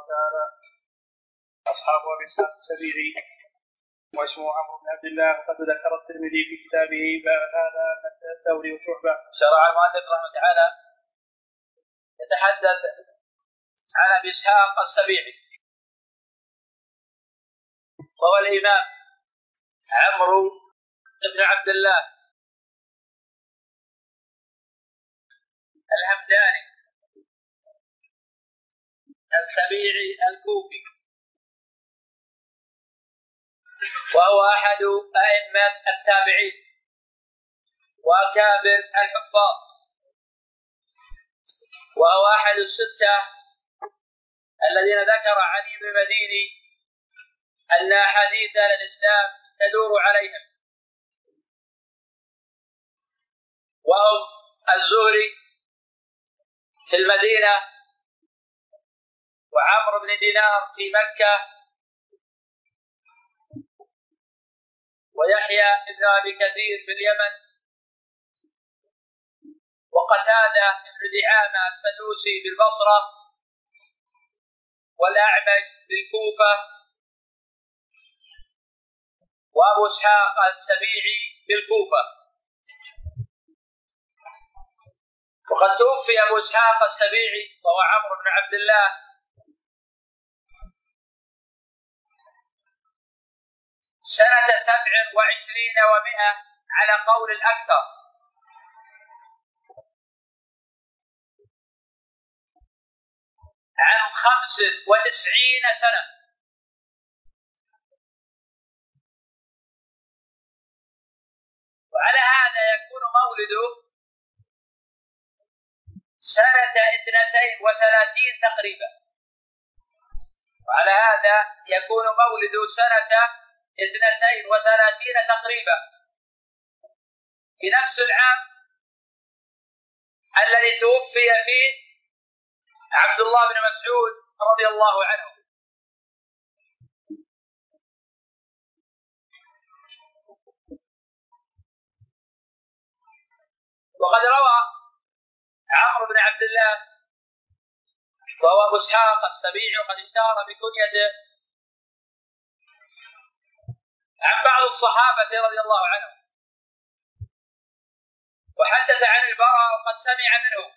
تعالى أصحاب أبي إسحاق السبيعي واسمه عمرو بن عبد الله. قد ذكر الترمذي في كتابه هذا الثوري وشعبة. شرع المؤلف رحمه الله تعالى يتحدث عن أبي إسحاق السبيعي وهو الإمام عمرو بن عبد الله الهمداني السبيعي الكوفي، وهو أحد أئمة التابعين وأكابر الحفاظ، وهو أحد الستة الذين ذكر علي بن المديني أن أحاديث الإسلام تدور عليهم، وهم الزهري في المدينة، وعمرو بن دينار في مكة، ويحيى بن أبي كثير في اليمن، وقتادة بن دعامة السدوسي بالبصرة، والأعمش بالكوفة، وأبو إسحاق السبيعي بالكوفة. وقد توفي أبو إسحاق السبيعي وهو عمرو بن عبد الله سنة 27 و100 على قول الأكثر، عن 95 سنة. وعلى هذا يكون مولده سنة 32 تقريبا، وعلى هذا يكون مولده سنة 32 تقريبا، في نفس العام الذي توفي فيه عبد الله بن مسعود رضي الله عنه. وقد روى عمرو بن عبد الله وهو أبو إسحاق السبيعي وقد اشتهر بكنيته عن بعض الصحابة رضي الله عنهم، وحدث عن البراء وقد سمع منه،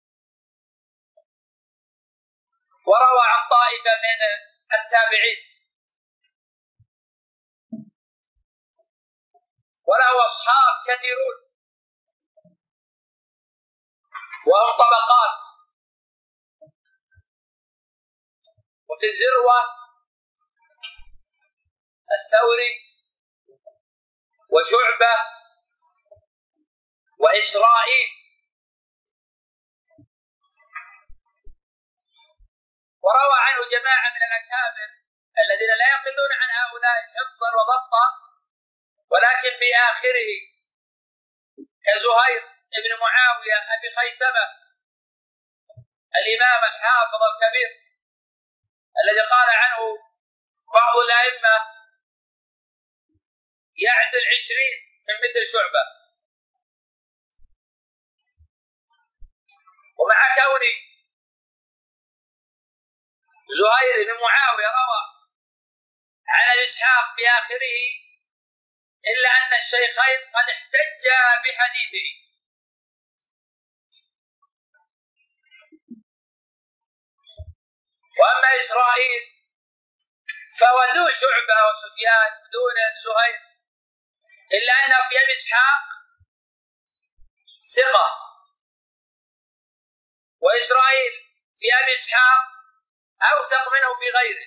وروى عن طائفة من التابعين، وله أصحاب كثيرون وهم طبقات. وفي الذروة الثوري وشعبة وإسرائيل، وروى عنه جماعة من الأكابر الذين لا يقلون عن هؤلاء حفظا وضبطا، ولكن بآخره كزهير بن معاوية أبي خيثمة الإمام الحافظ الكبير الذي قال عنه بعض الأئمة يعدل 20 من مثل شعبة. ومع كون زهير بن معاوية روى عن إسحاق بآخره، إلا أن الشيخين قد احتجا بحديثه. وأما إسرائيل فهو دون شعبة وسفيان دون زهير، إلا أنه في أبي إسحاق ثقة، وإسرائيل في أبي إسحاق أوثق منه في غيره.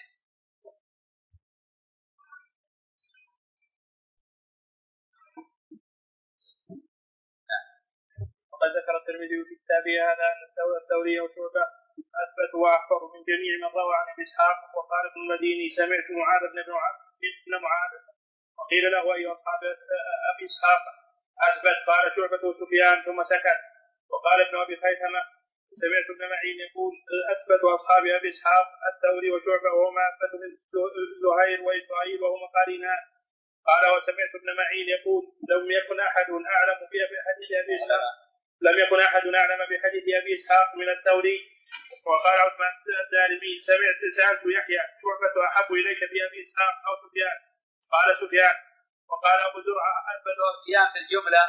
وقد ذكر الترمذي في كتابه هذا أن الثوري وشعبة أثبت وأحفظ من جميع من روى عن أبي إسحاق. وقال ابن المديني سمعت معاذ بن معاذ وقيل له أي أصحاب أبي إسحاق أثبت؟ قال شعبة وسفيان ثم سكت. وقال ابن أبي خيثمة سمعت ابن معين يقول أثبت أصحاب أبي إسحاق الثوري وشعبة وهما أثبت من زهير وإسرائيل وهما قارنان. قال وسمعت ابن معين يقول لم يكن أحد أعلم بحديث أبي إسحاق من الثوري وقال عثمان الدارمي سألت يحيى شعبة أحب إليك بأبي إسحاق أو سفيان؟ قال سفيان. وقال أبو زرعة أثبت سفيان في الجملة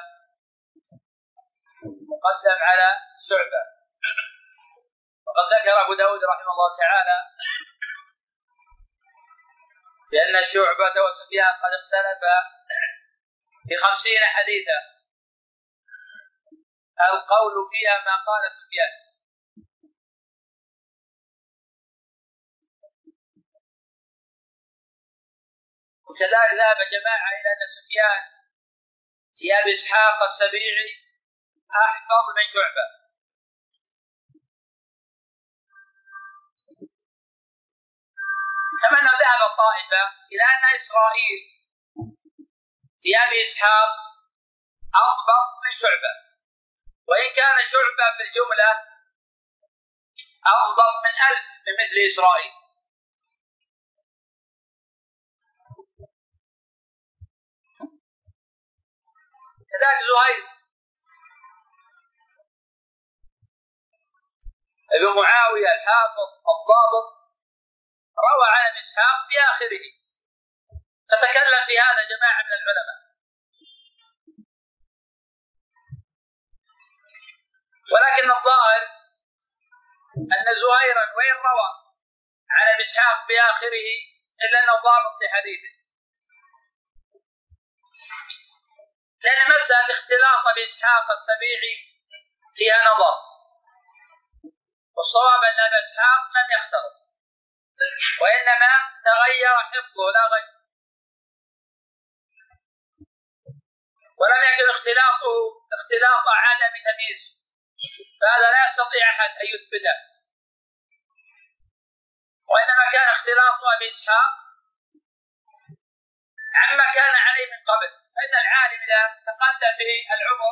مقدم على شعبة. وقد ذكر أبو داود رحمه الله تعالى بأن شعبة وسفيان قد اختلفا في 50 حديثا، القول فيها ما قال سفيان. وكذلك ذهب جماعة إلى أن سفيان في أبي إسحاق السبيعي أحفظ من شعبة، كما أنه ذهب الطائفة إلى أن إسرائيل في أبي إسحاق أضبط من شعبة، وإن كان شعبة في الجملة أضبط من 1000 بمثل إسرائيل. كذلك زهير ابن معاوية الحافظ الضابط روى عن ابن إسحاق في آخره، فتكلم في هذا جماعة من العلماء. ولكن الظاهر أن زهيرا وإن روى عن ابن إسحاق في آخره إلا أنه ضابط لحديثه، لأن مسألة اختلاط ابن إسحاق السبيعي فيها نظر، والصواب أن ابن إسحاق لم يختلط، وإنما تغير حفظه لا غير، ولم يكن اختلاطه اختلاط عدم تمييز، فهذا لا يستطيع أحد أن يثبته، وإنما كان اختلاط أبي إسحاق عما كان عليه من قبل. فإن العالم إذا تقدم به العمر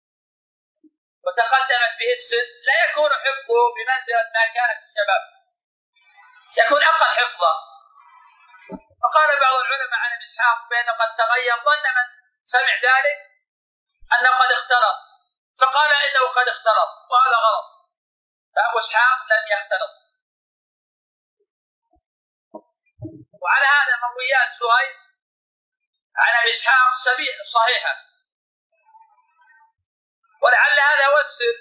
وتقدمت به السن لا يكون حفظه بمنزلة ما كان في الشباب، يكون أقل حفظا. فقال بعض العلماء عن ابن إسحاق بأنه قد تغير، ظن من سمع ذلك أنه قد اختلط، فقال إنه قد اختلط، وهذا غلط، فأبو إسحاق لم يختلط. وعلى هذا مرويات زهير عن ابي اسحاق صحيحه، ولعل هذا هو السر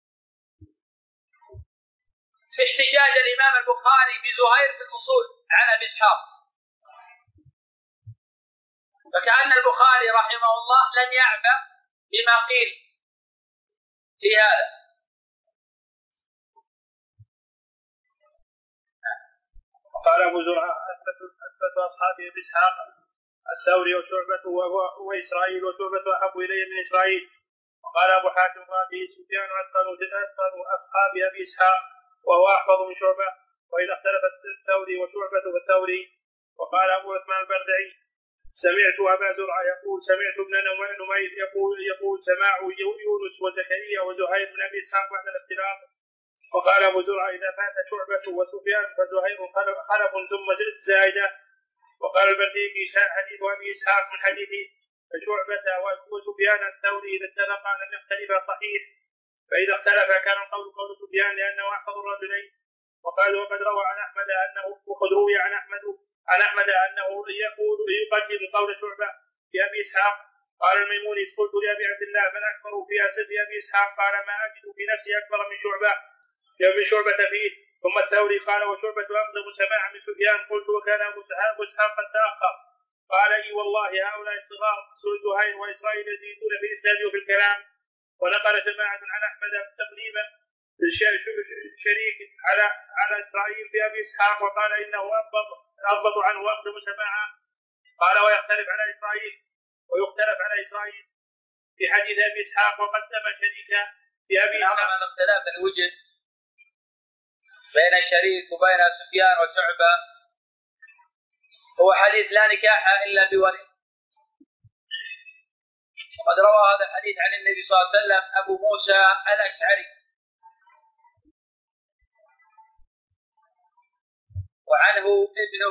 في احتجاج الامام البخاري بزهير في الاصول عن ابي اسحاق، فكأن البخاري رحمه الله لم يعبأ بما قيل في هذا. وقال ابو زرعه اثبت اصحابه ابي اسحاق الثوري وشعبة وإسرائيل، وشعبة أحب إلي من إسرائيل. وقال أبو حاتم وأبي سفيان أتقن أصحاب أبي إسحاق وهو أحفظ من شعبة، وإذا اختلفت الثوري وشعبة فالثوري. وقال أبو عثمان البردعي سمعت أبا زرعة يقول سمعت ابن نمير يقول سماع يونس وزكريا وزهير من أبي إسحاق بعد الاختلاف. وقال أبو زرعة إذا فات شعبة وسفيان فزهير خلف ثم زائدة. وقال البردي في حديث أبي إسحاق من حديث شعبة وسفيان الثوري إذا اتفقا لم يختلفا صحيح، فإذا اختلف كان القول قول سفيان لأنه أحفظ الرجلين. وقال وقد روى عن أحمد أنه يقول يقدم قول شعبة في أبي إسحاق. قال الميموني قلت لأبي عبد الله من أكبر في أسد أبي إسحاق؟ قال ما أجد في نفسي أكبر من شعبة فيه. ثم الثوري قال وشعبة أقدم سماعا من سفيان. قلت وكان أبو إسحاق قد تأخر؟ قال اي والله هؤلاء الصغار زهير وإسرائيل يزيدون في الإسناد وفي الكلام. ونقل جماعة عن أحمد تقريبا شريك على إسرائيل في أبي إسحاق، وقال إنه أضبط عنه وأقدم سماعا. قال ويختلف على إسرائيل في حديث أبي إسحاق وقدم شريكا في أبي إسحاق. الاختلاف الوجه بين الشريك وبين سفيان وشعبة هو حديث لا نكاح إلا بولي. وقد روى هذا الحديث عن النبي صلى الله عليه وسلم أبو موسى الأشعري، وعنه ابنه،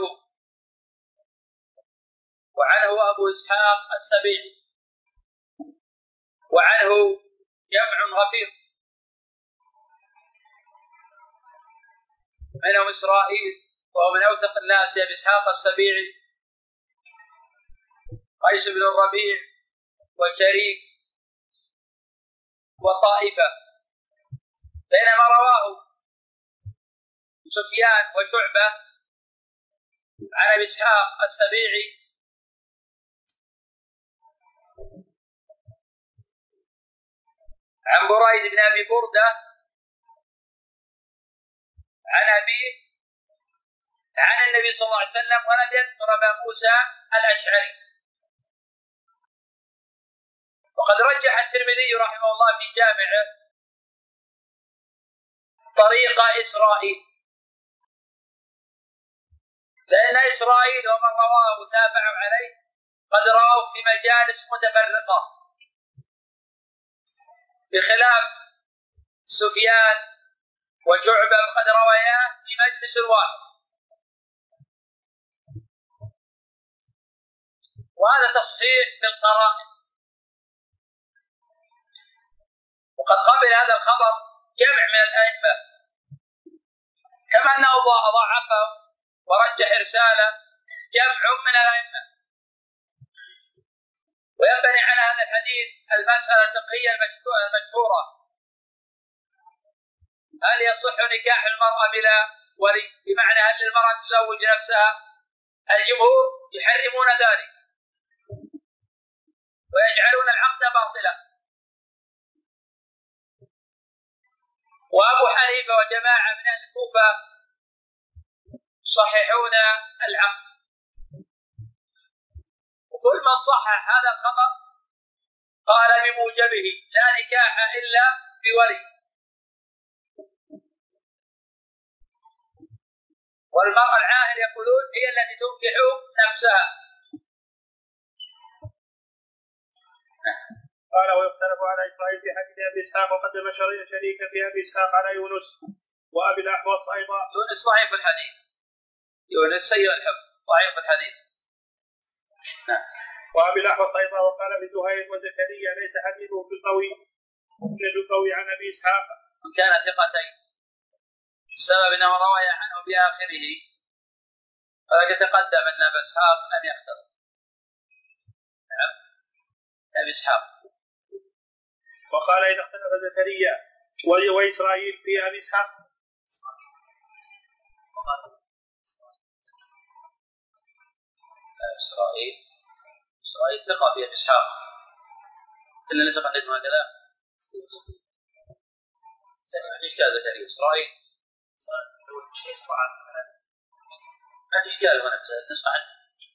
وعنه أبو إسحاق السبيعي، وعنه جمع غفير. منهم إسرائيل وهو من أوثق الناس، أبي إسحاق السبيعي، قيس بن الربيع، وشريك، وطائفة. بينما رواه سفيان وشعبة عن أبي إسحاق السبيعي عن بريد بن أبي بردة عن أبيه عن النبي صلى الله عليه وسلم، ولم يذكر أبا موسى الأشعري. وقد رجح الترمذي رحمه الله في جامعه طريق إسرائيل، لأن إسرائيل ومن رواه وتابعوا عليه قد رواه في مجالس متفرقة، بخلاف سفيان وشعبة قد روايا في مجلس واحد. وهذا تصحيح بالقرائن. وقد قبل هذا الخبر جمع من الأئمة، كما أنه ضعفه ورجح إرساله جمع من الأئمة. وينبني على هذا الحديث المسألة الفقهية المشهورة: هل يصح نكاح المرأة بلا ولي؟ بمعنى هل للمرأة تزوج نفسها؟ الجمهور يحرمون ذلك ويجعلون العقد باطلا، وأبو حنيفة وجماعة من أهل الكوفة يصححون العقد. وكل من صحح هذا الخبر قال بموجبه لا نكاح إلا بولي. والمرأة العاهر يقولون هي التي تنكح نفسها. قال ويختلف على إسرائيل في حديث أبي إسحاق، وقدم شريكا في أبي إسحاق على يونس وأبي الأحوص أيضا. يونس ضعيف الحديث، يونس سيء الحفظ ضعيف الحديث. وأبي الأحوص أيضا. وقال بزهير وزكريا ليس حديثه بالقوي عن أبي إسحاق وإن كان ثقتين، السبب أنه روى عنه بآخره، ولكن تقدم أن أبا إسحاق لم يختلط. نعم أبي إسحاق. وقال إذا اختلف زكريا وإسرائيل في أبي إسحاق إسرائيل ثقة في أبي إسحاق إلا ليس قدم هكذا. ما في إشكال زكريا إسرائيل ما في إشكال هنا، نسمع عنه.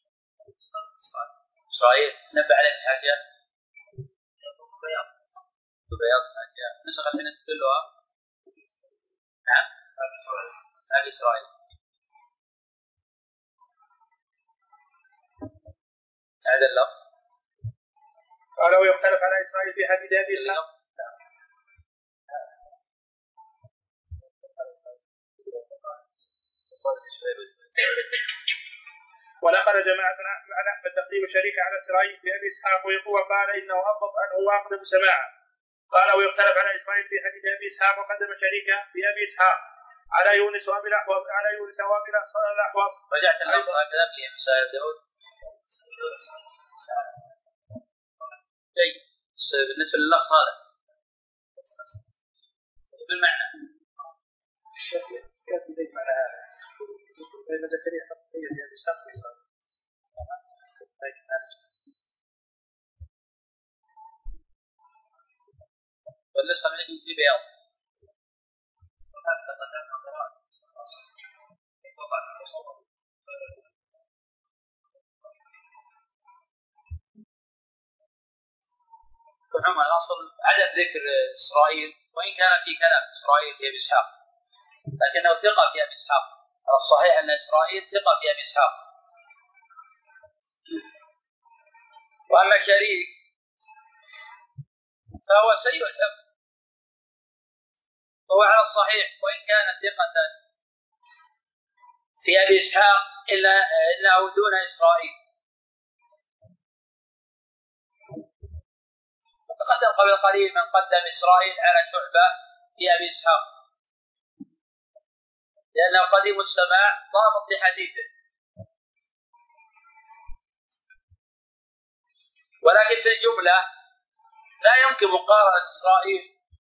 إسرائيل نبع عليه حاجة بياض حاجة نسخت من كلها. نعم أبي إسرائيل. هذا اللفظ. قال ويختلف على إسرائيل في حديث أبي إسحاق. ونقل جماعة عن أحمد تقديم شريك على إسرائيل في أبي إسحاق وقال إنه أضبط أنه وأقدم سماعا. قال ويختلف على إسرائيل في حديث أبي إسحاق، وقدم شريكا في أبي إسحاق على يونس وأبي الأحوص رجعت اللفظ هكذا في مسائل داود. جيد. بالنسبة لللفظ هذا بالمعنى كيف يديك معنى هذا؟ بين زكريا حقيقية في أبي إسحاق والنسخة من في بياض. وعموما الأصل عدم ذكر إسرائيل، وإن كان في كلام إسرائيل في أبي إسحاق، لكنه ثقة في أبي إسحاق. الصحيح أن إسرائيل ثقة في أبي إسحاق. وأما شريك فهو سيء الحفظ، وهو على الصحيح وإن كان ثقة في أبي إسحاق إلا أنه دون إسرائيل. وتقدم قبل قليل من قدم إسرائيل على شعبة في أبي إسحاق. لأنه قديم السماع ضابط لحديثه. ولكن في الجملة لا يمكن مقارنة إسرائيل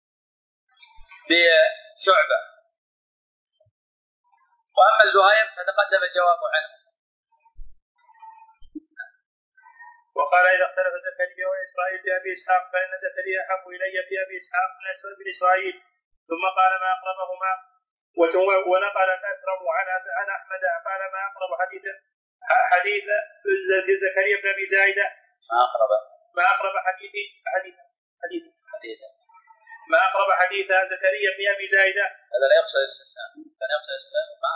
بشعبة. وأما زهير فتقدم الجواب عنه. وقال إذا اختلف زكريا وإسرائيل بأبي إسحاق فإن زكريا أحب إلي في أبي إسحاق من إسرائيل. ثم قال ما أقربهما. ونقل الأكرم عن أحمد قال ما أقرب حديث زكريا بن أبي زايدة ما أقرب حديث زكريا بن أبي زايدة. هذا لا يقصد الاستثناء، ما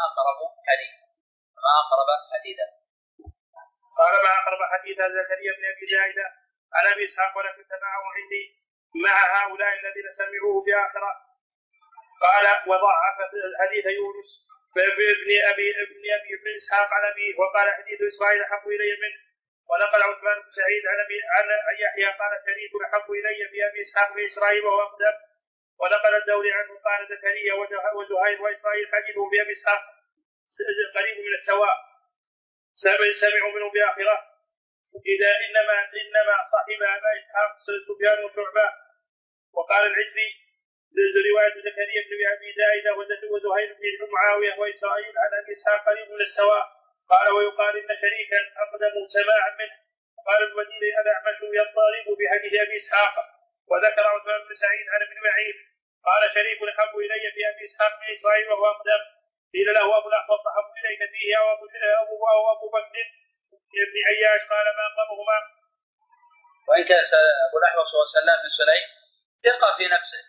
أقرب حديثا. قال ما أقرب حديث زكريا بن أبي زايدة عن أبي إسحاق ولكن تبعه عندي مع هؤلاء الذين سمعوه بآخرة. قال وضعف حديث يونس ابن أبي إسحاق عن أبيه. وقال حديث إسرائيل أحب إلي منه. ونقل عثمان بن سعيد عن يحيى قال شريك أحب إلي في أبي إسحاق في إسرائيل وهو أقدم. ونقل الدوري عنه قال زكريا وزهير وإسرائيل حديثه بأبي إسحاق قريب من السواء سمعوا منه بآخرة. إذا إنما صاحب أبا إسحاق سفيان وشعبة. وقال العجلي رواية زكريا بن أبي زايدة وزهير بن معاوية وإسرائيل عن أبي إسحاق قريب من السواء. قال ويقال إن شريكا أقدم سماعا منه. قال الوزير الأعمش يضطرب بحديث أبي إسحاق. وذكر عثمان بن سعيد عن ابن معين قال شريك أحب إلي في أبي إسحاق من إسرائيل وهو أقدم. قيل له أبو الأحوص أحب إليك فيه أو أبو بكر بن عياش قال ما أقربهما. وإن كان أبو الأحوص هو سلام بن سليم ثقة في نفسه.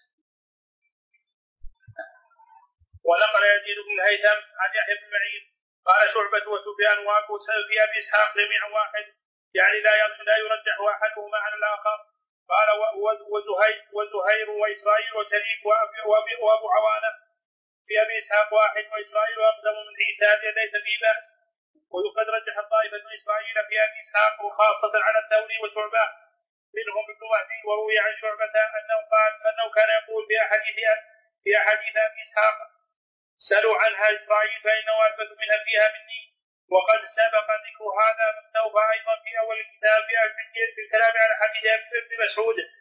ونقل يزيد بن الهيثم عن يحيى بن معين قال شعبة وسفيان وأبو سعيد في أبي إسحاق جميعا واحد، يعني لا يرجح أحدهما على الآخر. قال وزهير وإسرائيل وشريك وأبو عوانة في أبي إسحاق واحد، وإسرائيل أقدم من عيسى ليس فيه بأس. وقد رجح الطائفة من إسرائيل في أبي إسحاق وخاصة على الثوري وشعبة منهم ابن وهبي. وروي عن شعبة أنه كان يقول في أحاديث أبي إسحاق سألوا عنها إسرائيل فإنه أثبت منها فيها مني. وقد سبق ذكر هذا مستوفى أيضا في أول الكتاب في الكلام على حديث ابن مسعود